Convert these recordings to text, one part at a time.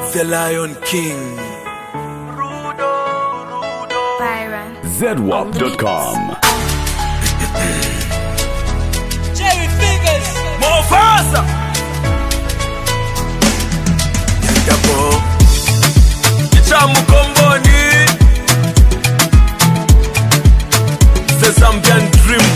The Lion King. Byron. ZWAP.com. Jerry Figures. More faster. Yako. Ichamu komboni. The Zambian dream.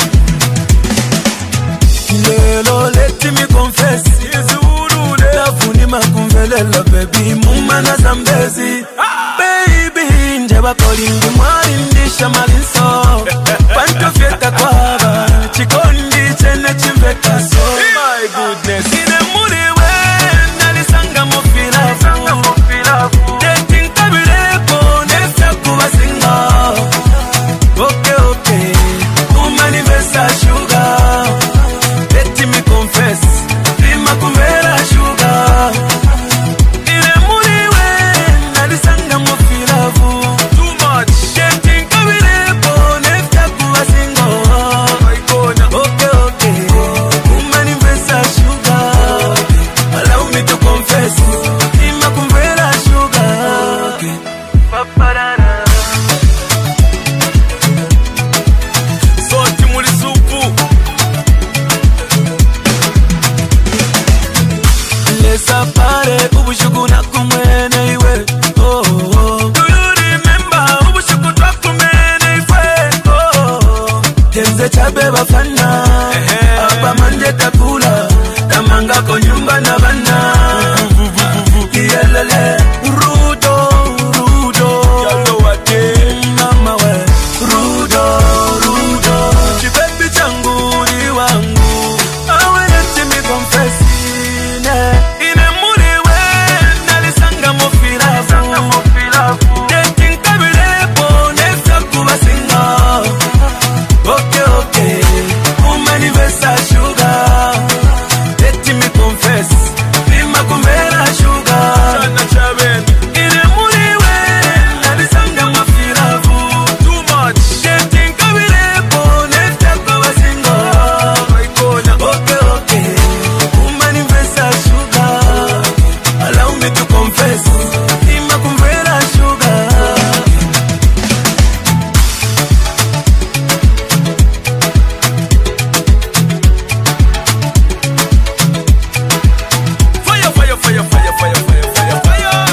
Lelo let me confess. Lafuni makumvelela baby mumana zambezi. Baby njeba kolingi mwari ndisha malinso. Panto fieta kwaba chikondi chene chimveka so. My goodness. Ine muriwe nalisanga mofilafu. Dating kabireko nesta kuwa singa. Okay. Umanivesa sugar. Let me confess. Rima kumvela sugar. Ine muriwe nalisanga mofilafu. Too much. Dating kabireko nesta kuwa singa. Okay. Umanivesa sugar. Allow me to confess. Rima kumvela sugar. Okay. Paparara. Soti muri supu. Lesa pare ubushuku na kumwene iwe. Oh. Do you remember ubushuku twa kumwene iwe? Oh. Tenze chabe bafana. Aba manje takula. Tamanga ko nyumba na bana. Yelele. Rudo. Yalo wate. Mama we. Rudo. Chibebi changu ni wangu. Awe let me confess. Ine muriwe nalisanga mofilafu. Dating kabireko nesta kuwa singa. Okay. Umanivesa sugar. Let me confess. Rima kumvela sugar. Ine muriwe nalisanga mofilafu. Too much. Dating kabireko nesta kuwa singa. Okay. Umanivesa sugar. Allow me to confess. Rima kumvela sugar. Fire.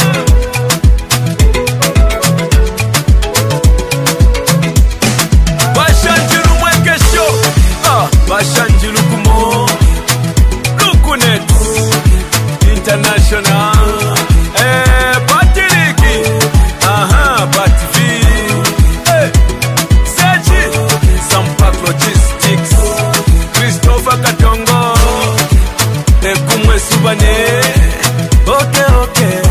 Bashanjiru mwekesho. Bashanjiru kumo. Lukunet International. Patiriki. Pativi. Sechi. Sampak Logistics. Christopher Katongo. Kumwe Subane. Okay.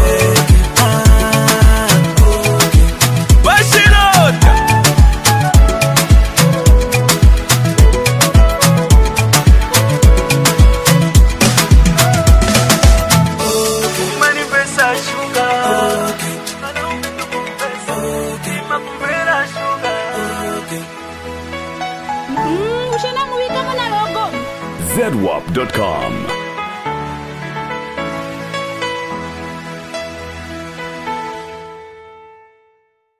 Bashirota. Umanivesa sugar. Ushena mubika mwana logo. ZWAP.com.